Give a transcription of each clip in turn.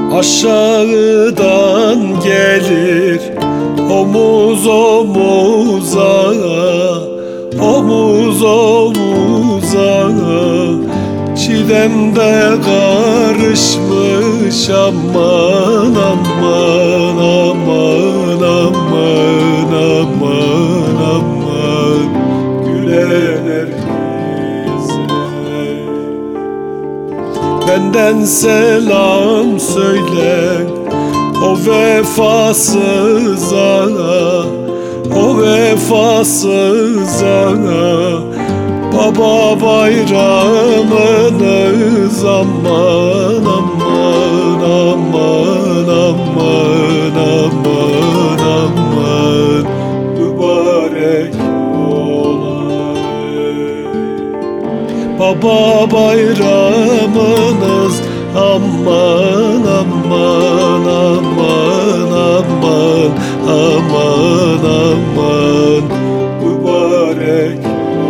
Aşağıdan gelir omuz omuza, omuz omuza. Çilemde karışmış aman aman aman aman aman aman. Gülen herkese benden selam söyle o vefasıza, o vefasıza. Baba bayramınız aman aman aman aman aman aman mübarek olayım. Baba bayramınız aman aman aman aman aman aman mübarek.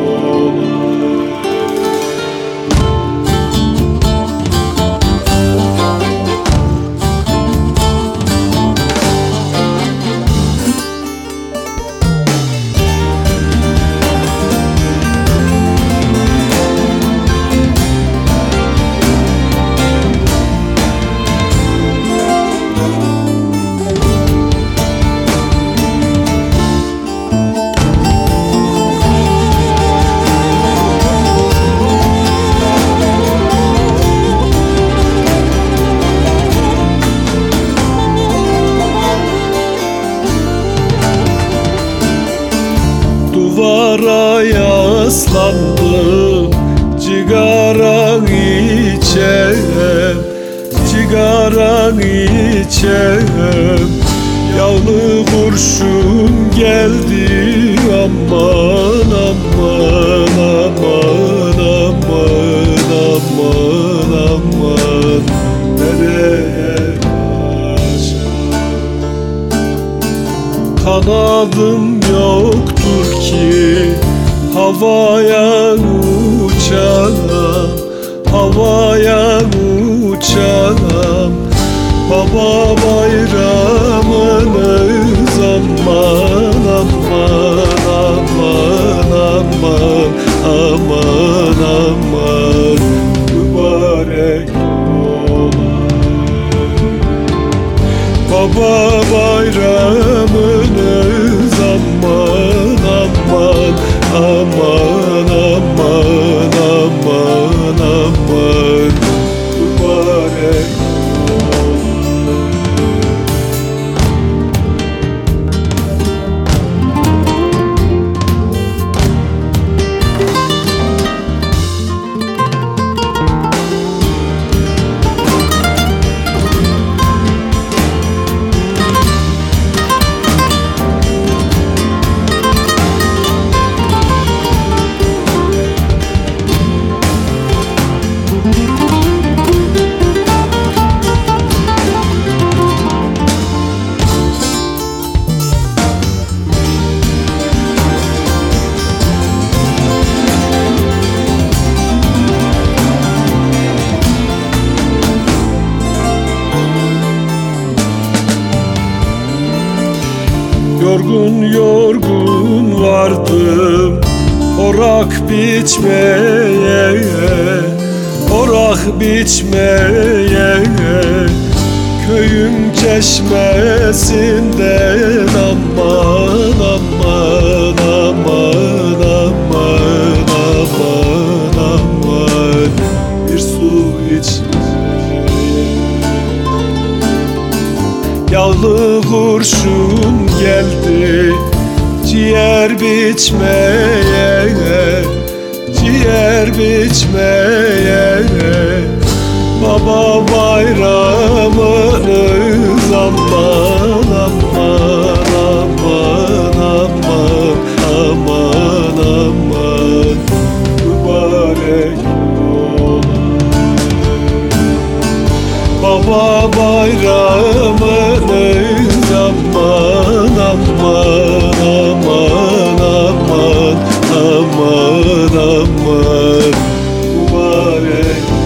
Duvara yaslandım, cigaran içem, cigaran içem. Yağlı kurşun geldi aman aman aman aman aman aman. Nereye kaçar? Kanadım yoktur ki havaya uçam, havaya uçam. Baba bayramınız aman aman aman aman aman aman mübarek olayım. Baba bayramınız aman aman aman aman aman aman mübarek. Yorgun yorgun vardım orak biçmeye, orak biçmeye. Köyün çeşmesinden aman aman aman aman aman aman bir su içmeye. Yağlı kurşun geldi ciğer biçmeye, ciğer biçmeye. Baba bayramınız aman aman aman aman aman aman mübarek olayım. Baba bayramınız aman aman aman aman aman aman mübarek.